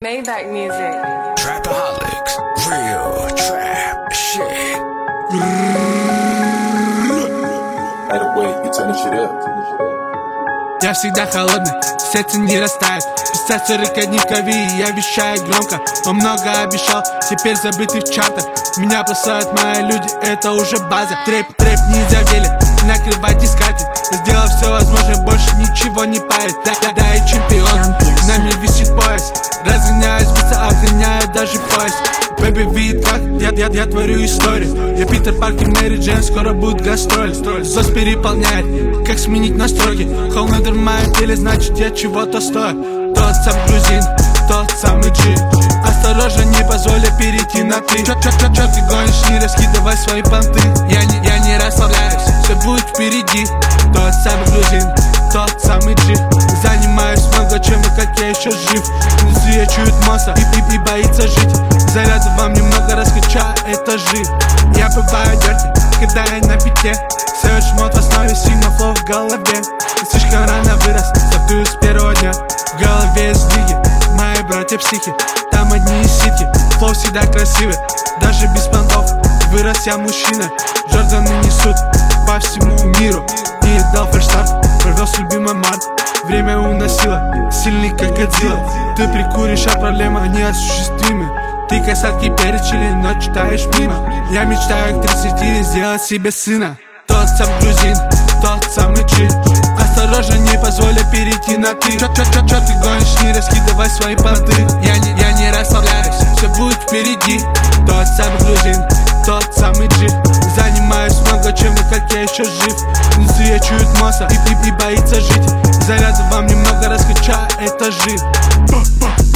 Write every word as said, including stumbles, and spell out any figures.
Maybach music. Trapaholics, real trap shit. Either way, you turn the shit up. Я всегда холодный, сердце не растает. Писать сорок одни в крови, я вещаю громко. Он много обещал, теперь забытый в чартах. Меня бросают мои люди, это уже база. Трэп, трэп не завели, накрывать дискаты. Сделал все возможное, больше ничего не парит. Да, да, да, и чемпион, на мне висит пояс. Разгоняюсь, быстро обгоняю даже пояс. Бэби видит, как я, я, я творю историю. Я Питер Паркер, Мэри Джейн, скоро будет гастроли. Зос переполняет, как сменить настройки. Холмедер в моем теле, значит я чего-то стою. Тот самый грузин, тот самый джи. Осторожно, не позволя перейти на ты. Чё, чё, чё, чё ты гонишь, не раскидывай свои понты. Я не, я не расслабляюсь, все будет впереди. Тот самый грузин, тот самый джи. Занимаюсь много чем, и как я еще жив. Внизу я чует монстр и, и, и боится жить. Заряда вам немного, раскачаю этажи. Я бываю дерти, когда я на пике. Сэвидж мод в основе, сигма флоу в голове. Слишком рано вырос, стартую с первого дня. В голове сдвиги, мои братья психи. Там одни сити, флоу всегда красивый. Даже без понтов, вырос я мужчина. Джорданы несут по всему миру. Не дал фальштарт, провез любимый март. Время уносило, сильный как Годзилла. Ты прикуришь, а проблема неосуществимы. Ты как сладкий перец чили, но читаешь мимо. Я мечтаю к тридцати сделать себе сына. Тот самый грузин, тот самый джи. Осторожно, не позволя перейти на ты. Чё, чё, чё, чё ты гонишь, не раскидывай свои понты. Я не, я не расслабляюсь, все будет впереди. Тот самый грузин, тот самый джи. Занимаюсь много чем, и как я еще жив. Внизу я чует монстр и, и, и боится жить. Заряда вам немного, раскачаю этажи.